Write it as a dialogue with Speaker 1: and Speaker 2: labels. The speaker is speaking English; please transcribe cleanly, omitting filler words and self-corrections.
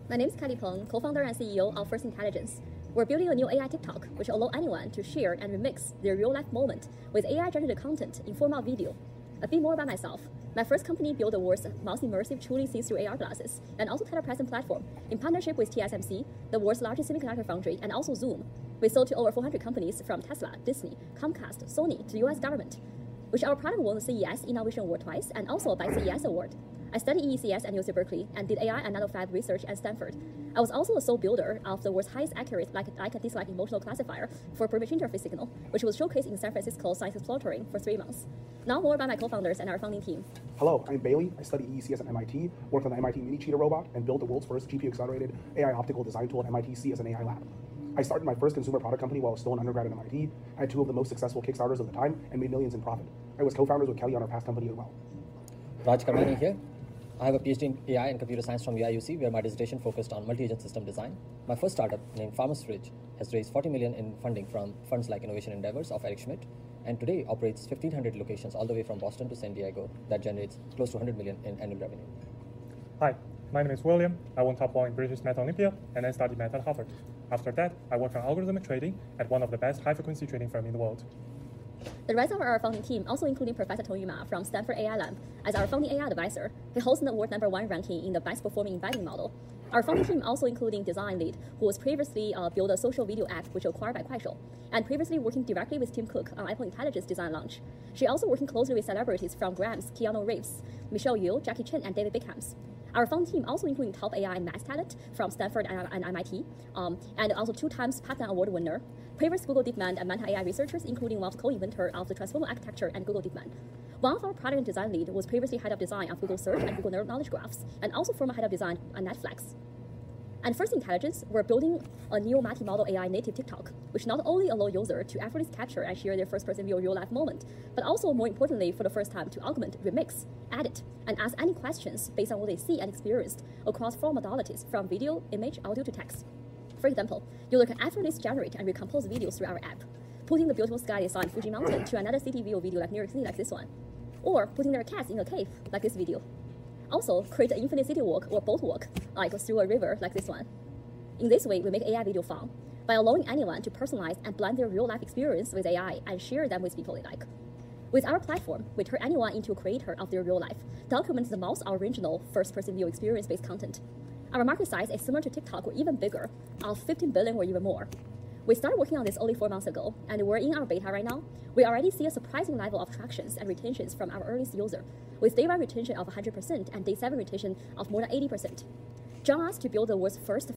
Speaker 1: My name is Kelly Peng, co-founder and CEO of First Intelligence. We're building a new AI TikTok, which allows anyone to share and remix their real-life moment with AI-generated content in form of video. A bit more about myself. My first company built the world's most immersive, truly see-through AR glasses, and also telepresence platform in partnership with TSMC, the world's largest semiconductor foundry, and also Zoom. We sold to over 400 companies from Tesla, Disney, Comcast, Sony to the US government, which our product won the CES Innovation Award twice and also a CES Award. I studied EECS at UC Berkeley and did AI and nanofab research at Stanford. I was also the sole builder of the world's highest accurate like-dislike emotional classifier for per-image interface signal, which was showcased in San Francisco Science Exploring for 3 months. Now more about my co-founders and our founding team.
Speaker 2: Hello, I'm Bailey. I study EECS at MIT, worked on the MIT Mini Cheetah robot, and built the world's first GPU-accelerated AI optical design tool at MIT CS and AI Lab. I started my first consumer product company while I was still an undergrad at MIT. I had 2 of the most successful Kickstarters of the time and made millions in profit. I was co-founders with Kelly on our past company as well.
Speaker 3: Raj Karmani here. I have a PhD in AI and computer science from UIUC, where my dissertation focused on multi-agent system design. My first startup, named Farmers Fridge, has raised $40 million in funding from funds like Innovation Endeavors of Eric Schmidt, and today operates 1,500 locations all the way from Boston to San Diego that generates close to $100 million in annual revenue.
Speaker 4: Hi, my name is William. I won top 1 in British Math Olympia, and I studied math at Harvard. After that, I worked on algorithmic trading at one of the best high-frequency trading firms in the world.
Speaker 1: The rest of our founding team, also including Professor Tong Yu Ma from Stanford AI Lab, as our founding AI advisor. He holds the award #1 ranking in the best performing embedding model. Our founding team also including design lead, who was previously built a social video app which was acquired by Kuaishou, and previously working directly with Tim Cook on Apple Intelligence design launch. She also working closely with celebrities from Grams, Keanu Reeves, Michelle Yeoh, Jackie Chan, and David Beckham. Our founding team also including top AI and math talent from Stanford and MIT, and also 2 times Patent Award winner, previous Google DeepMind and Manta AI researchers, including one of the co-inventor of the transformer architecture and Google DeepMind. One of our product and design lead was previously head of design of Google Search and Google Knowledge Graphs, and also former head of design at Netflix. And First Intelligence, we're building a new multi-model AI native TikTok, which not only allows users to effortlessly capture and share their first-person view real-life moment, but also, more importantly, for the first time, to augment, remix, edit, and ask any questions based on what they see and experienced across 4 modalities, from video, image, audio, to text. For example, user can effortlessly generate and recompose videos through our app, putting the beautiful sky they saw in Fuji Mountain to another city view video like New York City, like this one, or putting their cats in a cave, like this video. Also, create an infinite city walk or boat walk, like through a river, like this one. In this way, we make AI video fun by allowing anyone to personalize and blend their real-life experience with AI and share them with people they like. With our platform, we turn anyone into a creator of their real life, document the most original first-person view experience-based content. Our market size is similar to TikTok or even bigger, of 15 billion or even more. We started working on this only 4 months ago, and we're in our beta right now. We already see a surprising level of tractions and retentions from our earliest user, with day 1 retention of 100% and day 7 retention of more than 80%. Join us to build the world's first